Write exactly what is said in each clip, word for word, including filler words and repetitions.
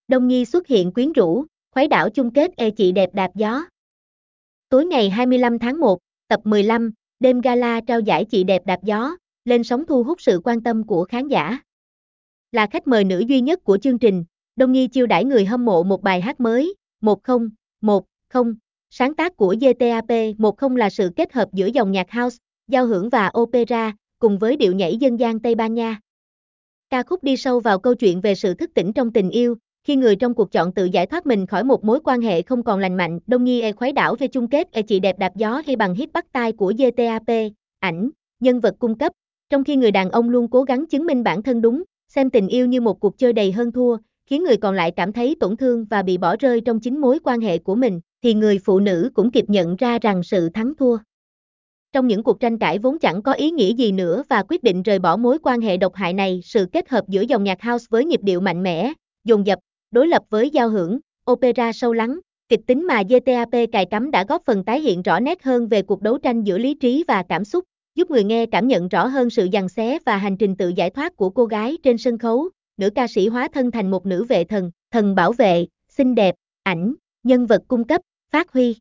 Đông Nhi xuất hiện quyến rũ, khuấy đảo chung kết e chị đẹp đạp gió. Tối ngày hai mươi lăm tháng một, tập mười lăm, đêm gala trao giải chị đẹp đạp gió, lên sóng thu hút sự quan tâm của khán giả. Là khách mời nữ duy nhất của chương trình, Đông Nhi chiêu đãi người hâm mộ một bài hát mới, một không một không, sáng tác của giê tê a pê một không là sự kết hợp giữa dòng nhạc house, giao hưởng và opera, cùng với điệu nhảy dân gian Tây Ban Nha. Ca khúc đi sâu vào câu chuyện về sự thức tỉnh trong tình yêu, khi người trong cuộc chọn tự giải thoát mình khỏi một mối quan hệ không còn lành mạnh. Đông Nhi e khuấy đảo về chung kết e chị đẹp đạp gió hay bằng hit bắt tai của giê tê a pê, ảnh, nhân vật cung cấp, trong khi người đàn ông luôn cố gắng chứng minh bản thân đúng, xem tình yêu như một cuộc chơi đầy hơn thua, khiến người còn lại cảm thấy tổn thương và bị bỏ rơi trong chính mối quan hệ của mình, thì người phụ nữ cũng kịp nhận ra rằng sự thắng thua. Trong những cuộc tranh cãi vốn chẳng có ý nghĩa gì nữa và quyết định rời bỏ mối quan hệ độc hại này, sự kết hợp giữa dòng nhạc house với nhịp điệu mạnh mẽ, dồn dập, đối lập với giao hưởng, opera sâu lắng, kịch tính mà giê tê a pê cài cắm đã góp phần tái hiện rõ nét hơn về cuộc đấu tranh giữa lý trí và cảm xúc, giúp người nghe cảm nhận rõ hơn sự giằng xé và hành trình tự giải thoát của cô gái trên sân khấu. Nữ ca sĩ hóa thân thành một nữ vệ thần, thần bảo vệ, xinh đẹp, ảnh, nhân vật cung cấp, phát huy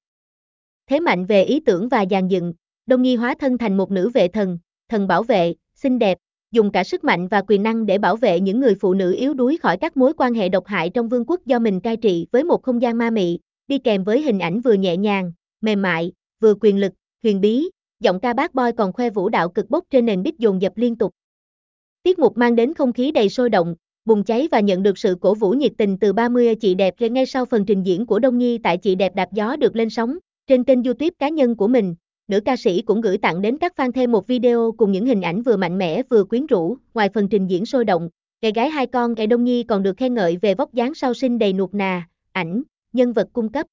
thế mạnh về ý tưởng và dàn dựng. Đông Nhi hóa thân thành một nữ vệ thần, thần bảo vệ, xinh đẹp, dùng cả sức mạnh và quyền năng để bảo vệ những người phụ nữ yếu đuối khỏi các mối quan hệ độc hại trong vương quốc do mình cai trị, với một không gian ma mị, đi kèm với hình ảnh vừa nhẹ nhàng, mềm mại, vừa quyền lực, huyền bí, giọng ca bad boy còn khoe vũ đạo cực bốc trên nền beat dồn dập liên tục. Tiết mục mang đến không khí đầy sôi động, bùng cháy và nhận được sự cổ vũ nhiệt tình từ ba mươi chị đẹp. Ngay sau phần trình diễn của Đông Nhi tại chị đẹp đạp gió được lên sóng trên kênh YouTube cá nhân của mình, nữ ca sĩ cũng gửi tặng đến các fan thêm một video cùng những hình ảnh vừa mạnh mẽ vừa quyến rũ. Ngoài phần trình diễn sôi động, gái gái hai con e Đông Nhi còn được khen ngợi về vóc dáng sau sinh đầy nuột nà, ảnh, nhân vật cung cấp.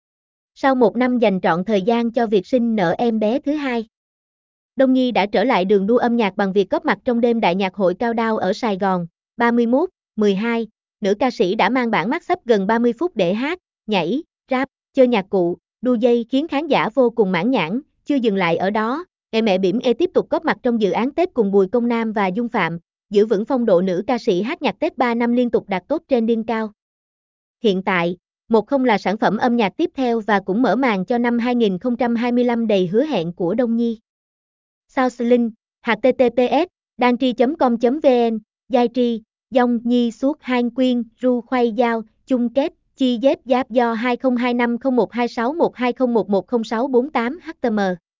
Sau một năm dành trọn thời gian cho việc sinh nở em bé thứ hai, Đông Nhi đã trở lại đường đua âm nhạc bằng việc góp mặt trong đêm đại nhạc hội Countdown ở Sài Gòn. ba mươi mốt mười hai, nữ ca sĩ đã mang bản mắt sắp gần ba mươi phút để hát, nhảy, rap, chơi nhạc cụ, đu dây khiến khán giả vô cùng mãn nhãn. Chưa dừng lại ở đó, e mẹ bỉm e tiếp tục góp mặt trong dự án Tết cùng Bùi Công Nam và Dung Phạm, giữ vững phong độ nữ ca sĩ hát nhạc Tết ba năm liên tục đạt top trending cao. Hiện tại, một không là sản phẩm âm nhạc tiếp theo và cũng mở màn cho năm hai nghìn không trăm hai mươi lăm đầy hứa hẹn của Đông Nhi. Soundlink, h t t p s dantri chấm com chấm v n, Giai Tri, Dông Nhi suốt hai quyên, ru khoay giao, chung kết, chi dép giáp do hai không hai năm không một hai sáu một hai không một một không sáu bốn tám h t m.